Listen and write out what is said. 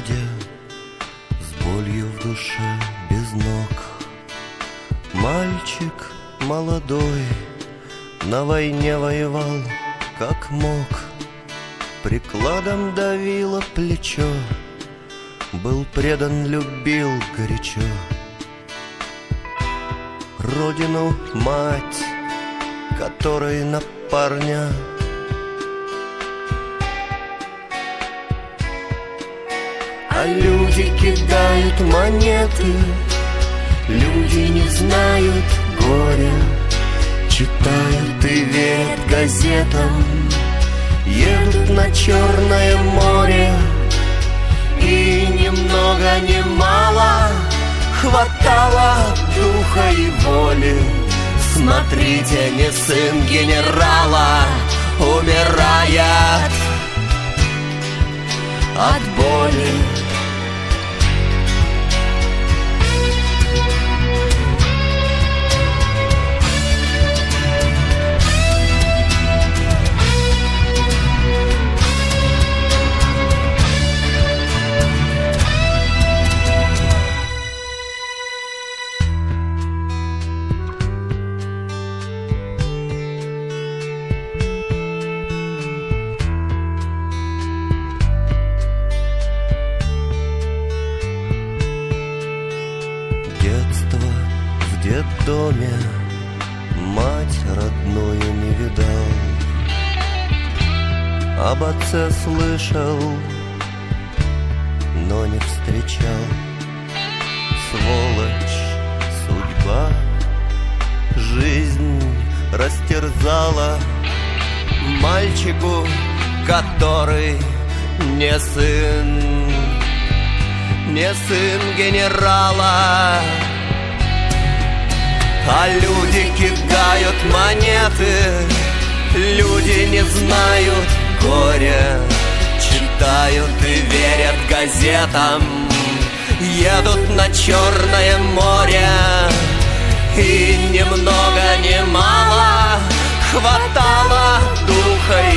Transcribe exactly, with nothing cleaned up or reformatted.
природе, с болью в душе, без ног. Мальчик молодой на войне воевал, как мог. Прикладом давило плечо, был предан, любил горячо. Родину, мать, которой на парня а люди кидают монеты, люди не знают горя, читают и верят газетам, едут на Черное море. И ни много ни мало хватало духа и воли. Смотрите, не сын генерала умирает от боли. В доме мать родную не видал, об отце слышал, но не встречал. Сволочь, судьба, жизнь растерзала мальчику, который не сын, не сын генерала. А люди кидают монеты, люди не знают горя, читают и верят газетам, едут на Черное море. И ни много ни мало хватало духа